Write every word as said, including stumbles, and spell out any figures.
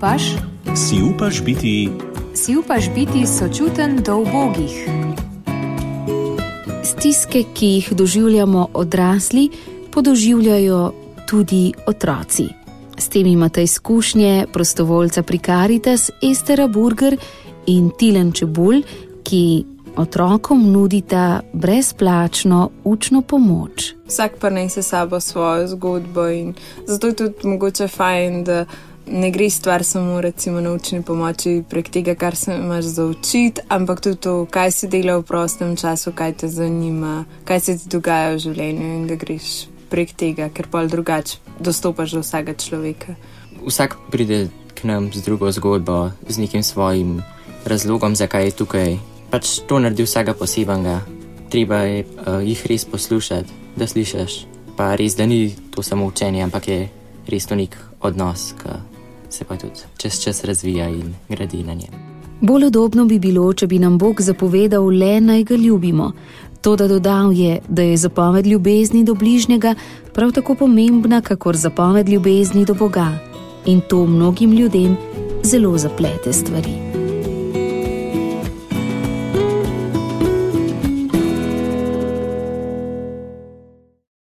upaš? Si upaš biti... Si upaš biti sočuten do ubogih? Stiske, ki jih doživljamo odrasli, podoživljajo tudi otroci. S tem imate izkušnje prostovoljca pri Karitas Estera Burger in Tilen Čebulj, ki otrokom nudita brezplačno učno pomoč. Vsak pa nese sabo svojo zgodbo in zato je tudi mogoče fajn, da ne gre stvar samo recimo na učni pomoči prek tega, kar se imaš za učiti, ampak tudi to, kaj si dela v prostem času, kaj te zanima, kaj se ti dogaja v življenju in da greš prek tega, ker pol drugače dostopaš do vsega človeka. Vsak pride k nam z drugo zgodbo, z nekim svojim razlogom, zakaj je tukaj. Pač to naredi vsega posebnega. Treba je uh, jih res poslušati, da slišiš. Pa res, da ni to samo učenje, ampak je res to nek odnos, ki se pa tudi čez čas razvija in gradi na njem. Bolj udobno bi bilo, če bi nam Bog zapovedal le, naj ga ljubimo. Toda dodal je, da je zapoved ljubezni do bližnjega prav tako pomembna, kakor zapoved ljubezni do Boga. In to mnogim ljudem zelo zaplete stvari.